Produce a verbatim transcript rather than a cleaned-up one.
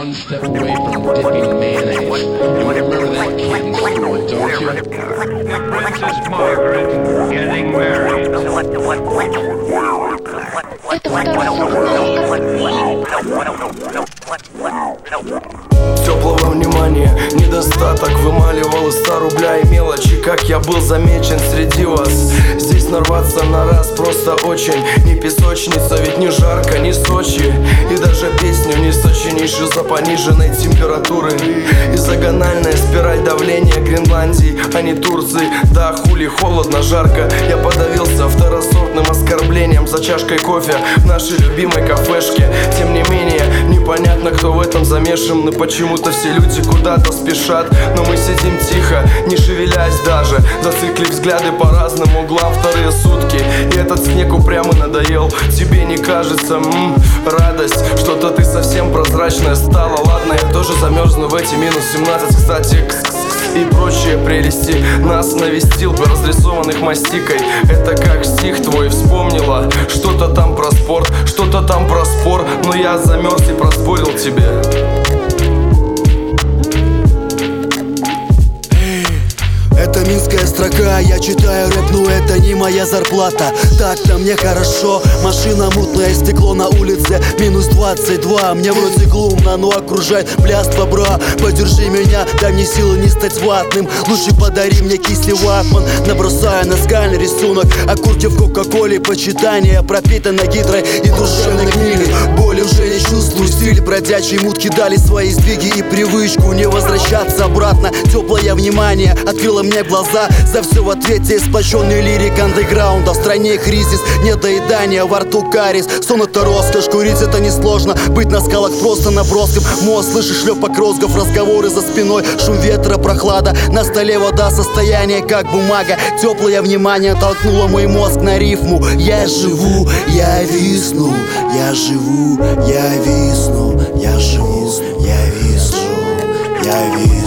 one step away from dipping mayonnaise. You remember that kid in school, don't you? Princess Margaret getting married. Теплого внимания недостаток вымаливал из ста рубля и мелочи. Как я был замечен среди вас. Здесь нарваться на раз просто очень. Не песочница, ведь не жарко, не Сочи. И даже песню не сочинишь из-за пониженной температуры. Изогональная спираль давления Гренландии, а не Турции. Да хули, холодно, жарко. Я подавился второсортным оскорблением за чашкой кофе в нашей любимой кафешке. Тем не менее, непонятно, кто в этом замешан. И почему-то все люди куда-то спешат. Но мы сидим тихо, не шевелясь даже, зациклив взгляды по разным углам вторые сутки. И этот снег упрямо надоел. Тебе не кажется, м-м, радость? Что-то ты совсем прозрачная стала. Ладно, я тоже замерзну в эти минус семнадцать, кстати. И прочие прелести нас навестил бы разрисованных мастикой. Это как стих твой вспомнила. Что-то там про спорт, что-то там про спор. Но я замерз и проспорил тебе. Это минская строка, я читаю рэп, но это не моя зарплата. Так-то мне хорошо, машина мутная, стекло на улице минус двадцать два. Мне вроде глумно, но окружает блядство, бра. Подержи меня, дай мне силы не стать ватным. Лучше подари мне кисли ватман. Набросаю на скальный рисунок окурки в кока-коле. Почитание пропитано гидрой и душевной гнили. Боли уже не чувствую, стиль бродячие мутки дали свои сдвиги и привычку не возвращаться обратно. Теплое внимание открыло мне глаза. За все в ответе сплоченный лирик андеграунда. В стране кризис, недоедание, во рту кариес. Сон это роскошь, курить это несложно. Быть на скалах просто наброском. Мост, слышишь шлепок розгов, разговоры за спиной. Шум ветра, прохлада, на столе вода. Состояние как бумага. Теплое внимание толкнуло мой мозг на рифму. Я живу, я висну. Я живу, я висну. Я живу, я висну. Я висну.